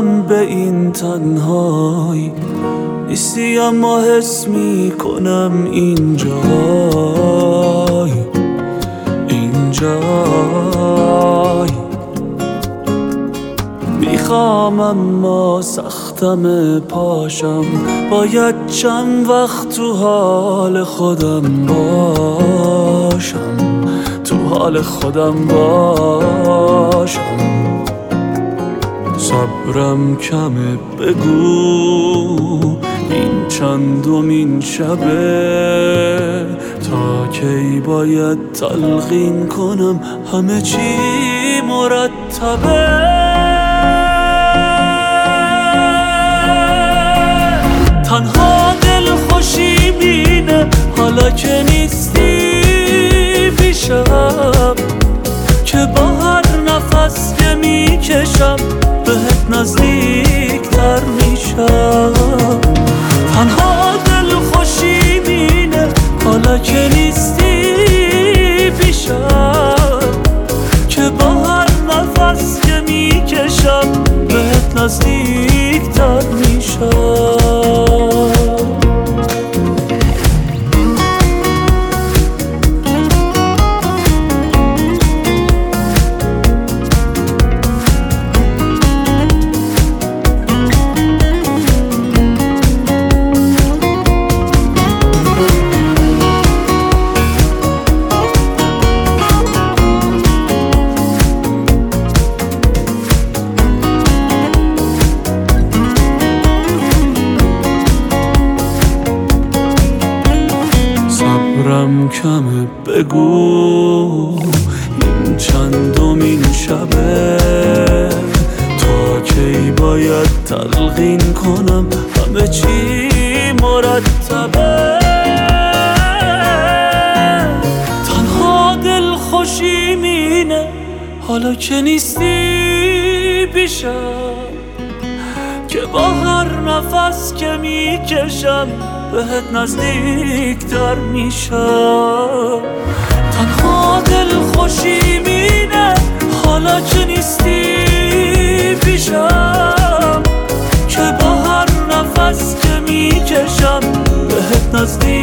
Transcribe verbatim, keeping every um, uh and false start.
میفهمم به این تنهایی نیستی، اما حس میکنم اینجای اینجای میخوام اما سختم پاشم، باید چند وقت تو حال خودم باشم، تو حال خودم باشم. صبرم کمه، بگو این چندمین شبه، تا کی باید تلقین کنم همه چی مرتبه. تنها دل خوشی بینه حالا که نیستی پیشم، که با هر نفس که میکشم بهت نزدیک تر میشم. تنها دل خوشی بینه حالا که نیستی پیشم، که با هر نفس که میکشم بهت نزدیک تر میشم. صبرم کمه، بگو این چندمین شبه، تا کی باید تلقین کنم همه چی مرتبه. تنها دل خوشی مینه حالا که نیستی پیشم، که با هر نفس که میکشم بهت نزدیک تر میشم. تنها دل خوشی مینه حالا که نیستی پیشم، که با هر نفس که میکشم بهت نزدیک